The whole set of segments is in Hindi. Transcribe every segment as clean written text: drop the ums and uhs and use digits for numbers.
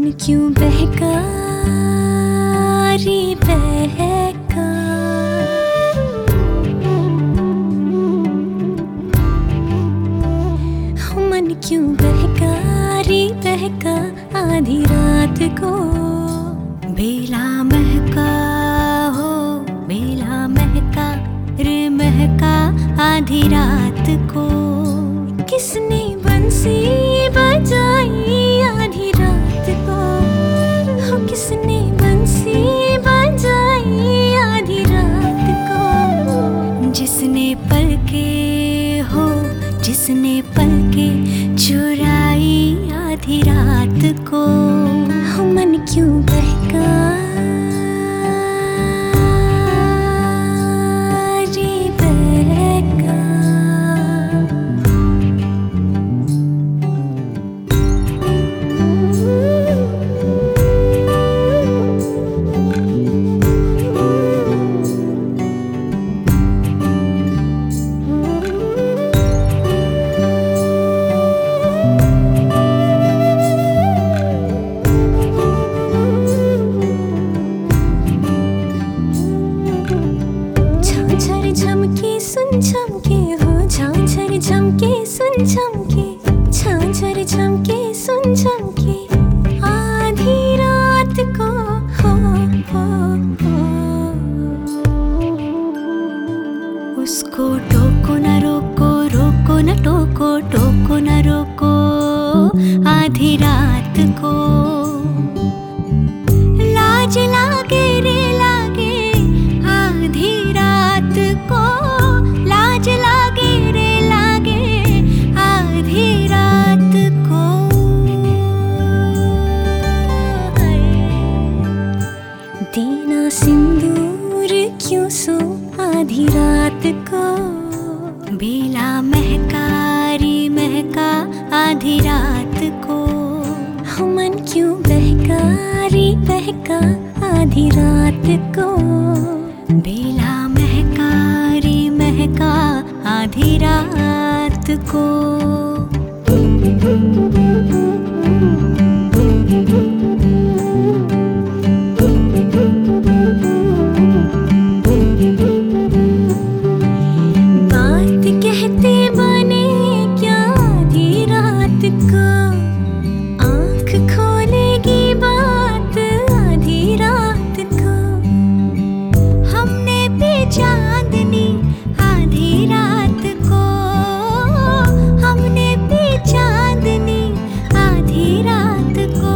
क्यों बहका रे बहका, मन क्यों बहका रे बहका आधी रात को। बेला महका हो बेला महका रे महका आधी रात को। किसने बंसी बजाई आधी रात को, हो किसने बंसी बजाई आधी रात को। जिसने पलके हो जिसने पलके चुराई आधी रात को। हो मन क्यों बहका रे बहका। झमके सुन झमके हो झांझर झमके सुन झमके, झांझर झमके सुन झमके आधी रात को। हो उसको टोको न रोको रोको न टोको टोको न रोको आधी रात को। लाज लागे रे लागे आधी रात को, लाज लागे रे लागे आधी रात को। देना सिंदूर क्यों सो आधी रात को। बेला महका रे महका आधी रात को। हो मन क्यों बहका रे बहका आधी रात को। बेला महका रे महका आधी रात को। बात कहते बने क्या आधी रात को, आँख खोलेगी बात आधी रात को। हमने भी चांदनी आधी रात को, हमने भी चांदनी आधी रात को।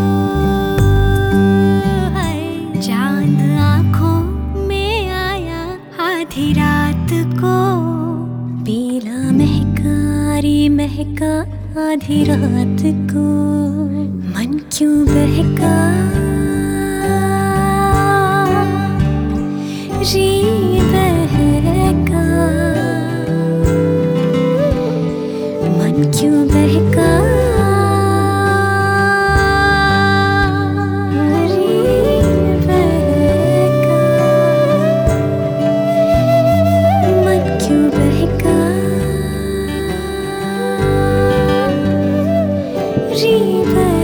चांद आँखों में आया आधी रात को। बेला महका रे महका आधी रात को। मन क्यों बहका रे बहका, मन क्यों बहका रे बहका, मन क्यों बहका रे बहका।